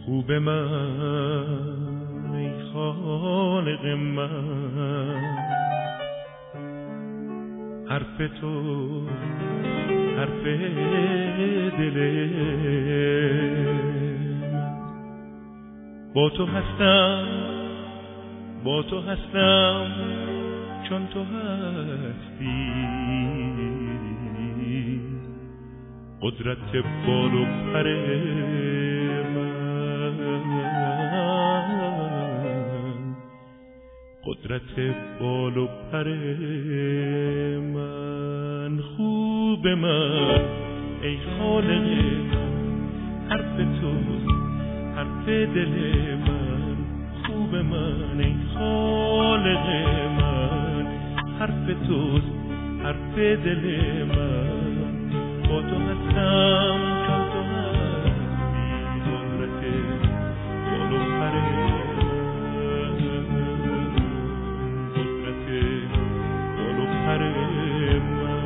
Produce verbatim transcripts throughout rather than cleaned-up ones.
خوب من ای خالق من، حرف تو حرف دل من. با تو هستم با تو هستم چون تو هستی، قدرت بال و پر من، قدرت بال و پر من. خوب من ای خالق من، حرف توست حرف دل من. خوب من ای خالق من، حرف توست حرف دل من. با تو هستم چون تو هستی، قدرت بال و پر من، قدرت بال و پر من.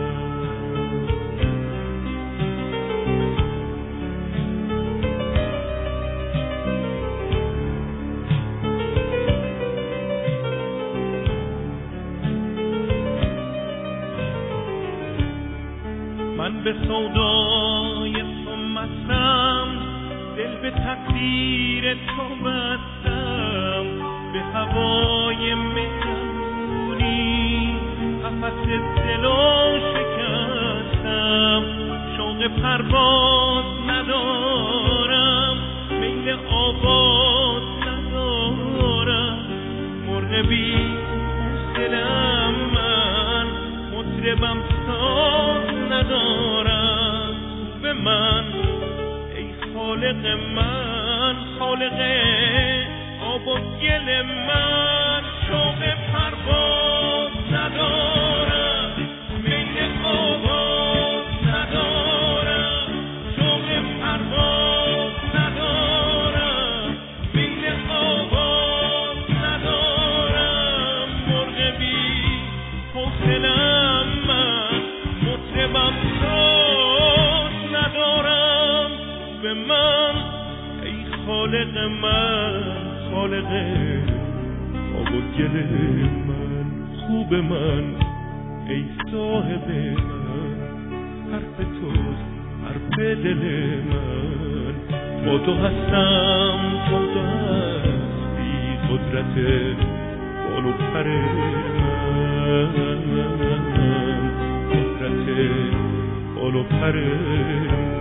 من به سودای تو مستم، دل به تقدیر تو بستم. به هوای مهربونی قفس دلو شکستم. شوق پرواز ندارم، میل آواز ندارم. مرغ بی حوصله‌ام من، مطربم ساز ندارم. به من ای خالق من، خالق آب و گل من. شوق پرواز ندارم، میل آواز ندارم. شوق پرواز ندارم، میل آواز ندارم. مرغ بی حوصله‌ام من، مطربم ساز ندارم. به من ای خالق من، خالق آب و گل من. خوب من ای صاحب من، حرف توست حرف دل من. با تو هستم چون تو هستی، قدرت بال و پر من، قدرت بال و پر من.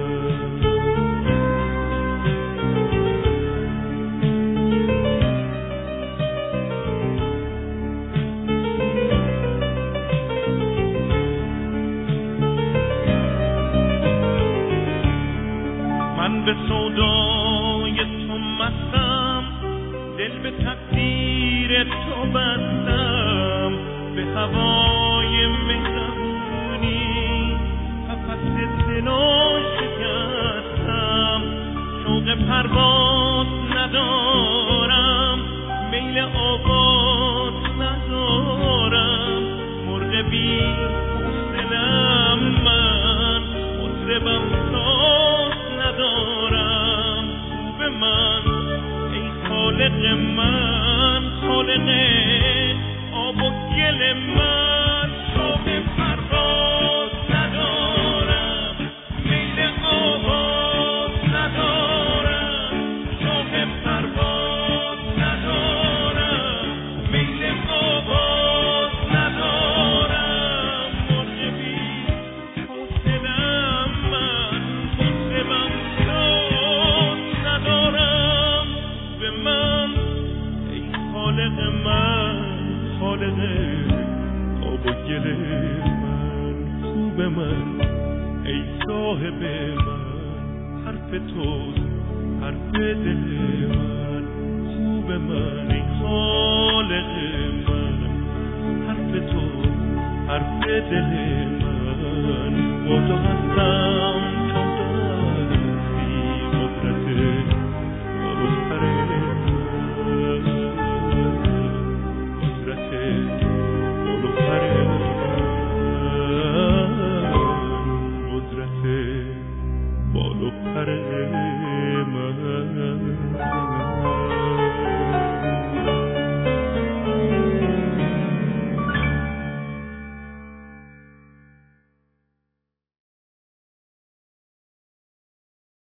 من به سودای تو مستم، دل به تقدیر تو بستم. به هوای مهربونی قفس دلو شکستم. شوق پرواز ندارم، میل آواز ندارم. مرغ بی حوصله‌ام من، مطربم ساز ندارم. خوب من ای خالق من، خالق آب و گل من. شوق پرواز ندارم، میل آواز ندارم. شوق پرواز ندارم، میل آواز ندارم. مرغ بی حوصله‌ام من، مطربم ساز ندارم. به من ای خالق من، خالق آب و گل من. خوب من ای صاحب من، حرف توست حرف دل من. خوب من ای خالق من، حرف توست حرف دل من. با تو هستم